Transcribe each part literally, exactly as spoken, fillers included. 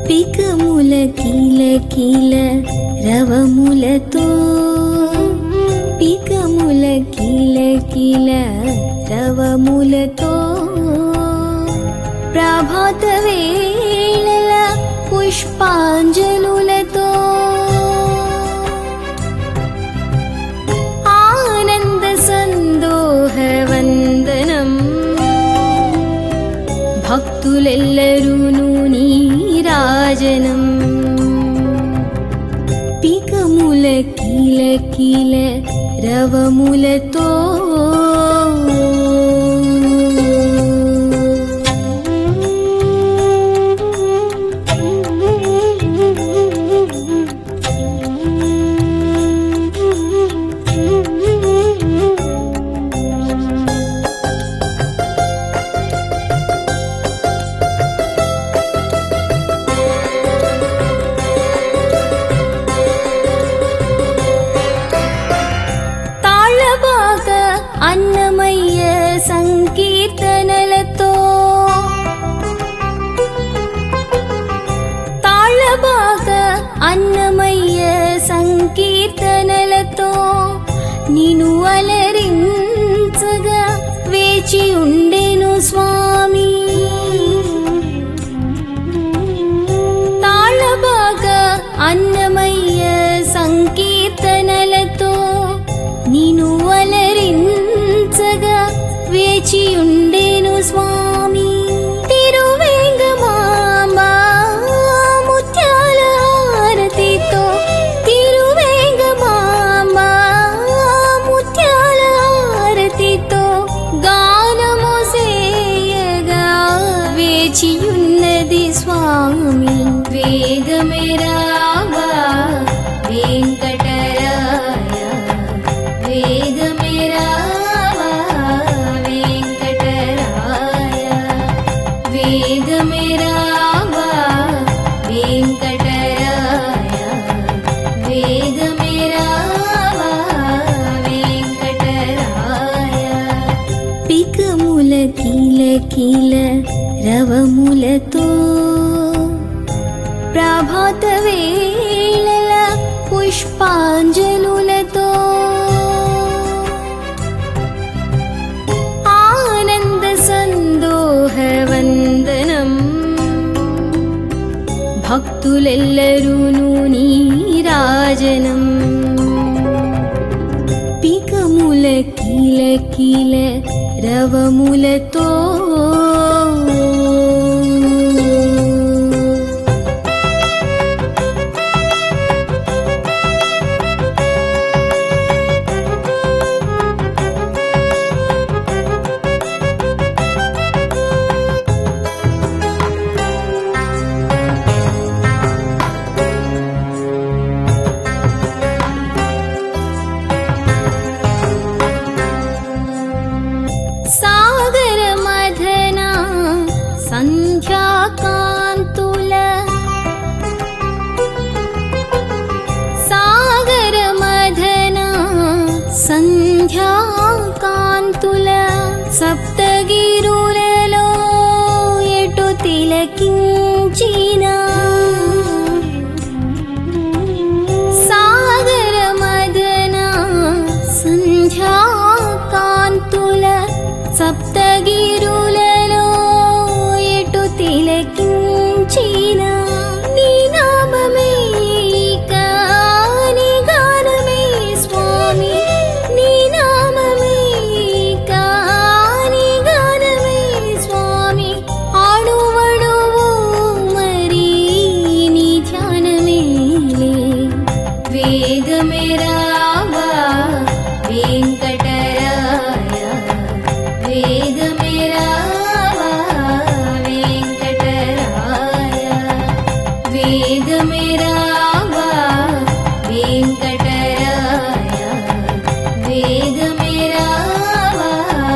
పికముల కీల కీల రవములతో పికముల కీల కీల రవములతో ప్రభాత వేళల పుష్పాంజలులతో ఆనంద సందోహ వందనం భక్తులెల్లరూను నీరాజనం పికముల కీల కీల రవములతో అన్నమయ్య సంకీర్తనలతో తాళబాక అన్నమయ్య సంకీర్తనలతో నిన్ను అలరించగా వేచి ఉండెను స్వామి తాళబాక అన్నమయ్య సంకీర్తనలతో నిన్ను అలరించగా వేచి ఉండెను స్వామి తిరువేంగమాంబ ముత్యాల హారతితో తిరువేంగమాంబ ముత్యాల హారతితో గానము సేయగా వేచి ఉన్నది స్వామి వేగమే రావా వెంకటరాయ వేగమే రావా వెంకటరాయ వేగమే రావా వెంకటరాయ వేగమే రావా వెంకటరాయ పికముల కీల కీల రవములతో ప్రభాత వేళల పుష్పాంజలులతో ఆనంద సందోహ వందనం భక్తులెల్లరూను నీరాజనం పికముల కీల కీల రవములతో సాగర మధన సంధ్యాకాంతుల సాగర మధన సంధ్యాకాంతుల సప్తగిరులలో ఎటు తిలకించిన సాగర మధన సంధ్యాకాంతుల సప్తగిరులలో ఎటు తిలకించిన నీ నామమే కాని గానమే స్వామి నీ నామమే కాని గానమే స్వామి ఆడువడువు మరి నీ ధ్యానమేలే వేగమే రావా వెంకటరాయ వేగమే రావా వెంకటరాయ వేగమే రావా వెంకటరాయ వేగమే రావా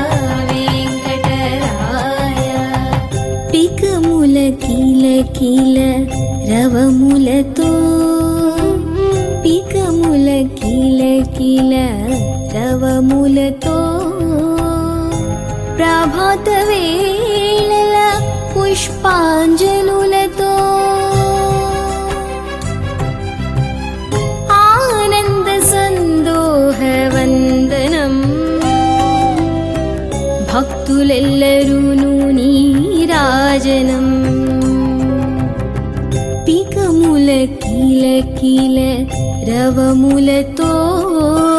వెంకటరాయ పికముల కీల కీల రవములతో పికముల కీల కీల రవములతో ప్రభాత వేళల పుష్పాంజలులతో భక్తులెల్లరూను నీరాజనం పికముల కీల కీల రవములతో